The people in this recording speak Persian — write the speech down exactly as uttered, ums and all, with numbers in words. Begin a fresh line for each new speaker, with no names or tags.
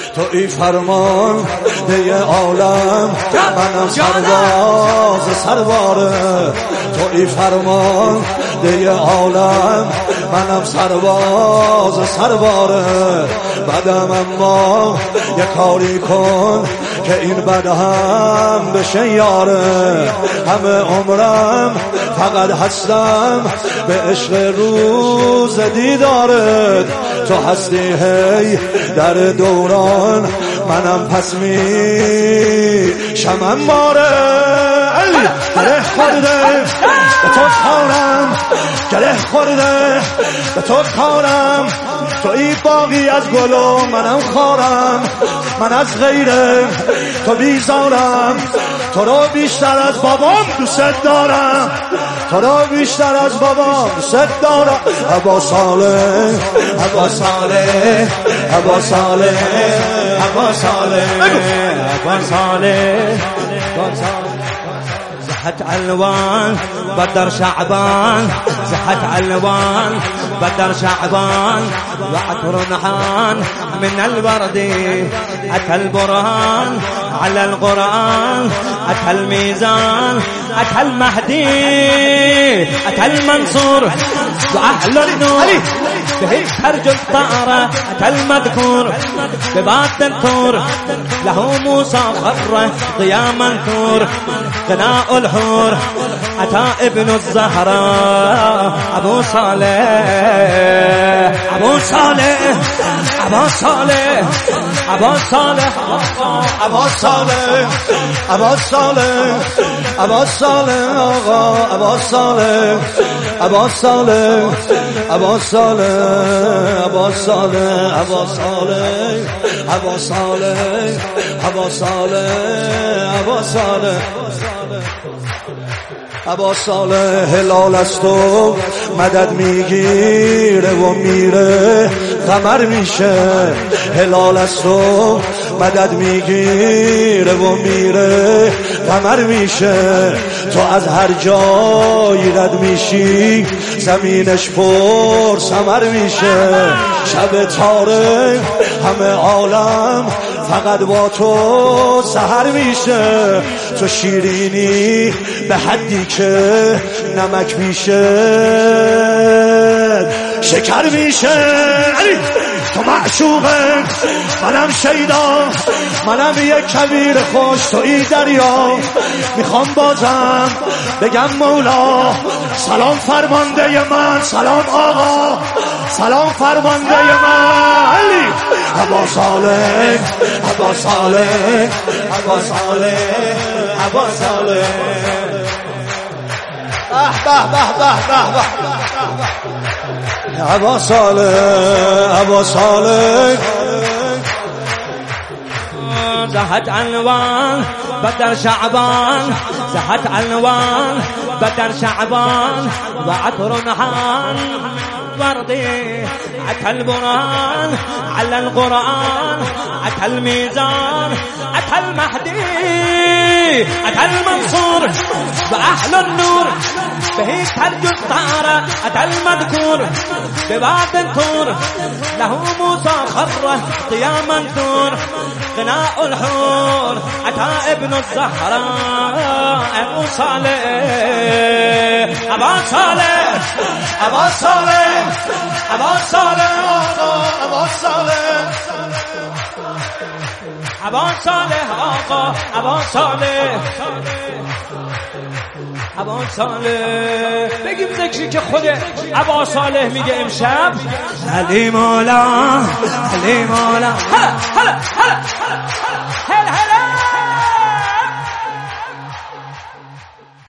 توی فرمان ده عالم، منم سرباز سرباره. توی فرمان ده عالم، منم سرباز سرباره. بدم اما یه کاری کن که این بد هم بشه یاره. همه عمرم فقط هستم به عشق روز دیدارت. تو هستی هی در دوران، منم پس می شمم باره. گره خورده به تو کارم، گره خورده به تو کارم. توی باقی از گل و منم خارم. من از غیره تو بیزارم، تو رو بیشتر از بابام دوست دارم. تو رو بیشتر از بابام دوست دارم. ابا صالح ابا صالح ابا صالح ابا صالح ابا صالح. زحت علوان بدر شعبان، زحت علوان بدر شعبان. وعطر نحان من الورد، أتى البرهان على القرآن. أتى الميزان، أتى المهدي، أتى المنصور وأهل النور. به خرج الطائرة أتى المذكور بباطن الثور. له موسى خره قياما ثور. غناء الحور أتى ابن الزهراء أبو صالح أبو صالح أبو صالح أبو صالح أبو صالح أبو صالح أبو صالح آقا أبو صالح أبو صالح أبو صالح أبو صالح أبو صالح أبو صالح أبو صالح أبو صالح ابا صالح. هلال است و مدد میگیره و میره قمر میشه. هلال است و مدد میگیره و میره قمر میشه. تو از هر جایی رد میشی زمینش پر ثمر میشه. شب تاره همه عالم فقط با تو سحر میشه. تو شیرینی به حدی که نمک میشه شکر میشه. علی تو معشوقه منم شیدا، منم یک کبیر خوش توی دریا. میخوام بازم بگم مولا سلام فرمانده من، سلام آقا سلام فرمانده من. علی ابا صالح ابا صالح ابا صالح ابا صالح. به به به به به ابا صالح ابا صالح. زهت عنوان بدر شعبان، زهت عنوان بدر شعبان. وعطر نحان وردي أتى البرهان على القرآن. أتى الميزان، أتى المهدي، أتى المنصور وأهل النور. به خرج الطائرة أتى المذكور بباطن ثور. له موسى خره قياما ثور. غناء الحور أتى ابن الزهراء أبو صالح أبو صالح أبو صالح أبو صالح أبو صالح أبو صالح آقا أبو صالح ابا صالح. بگیم ذکری که خود ابا صالح میگه امشب علی مولا علی مولا. هلا هلا هلا هلا هلا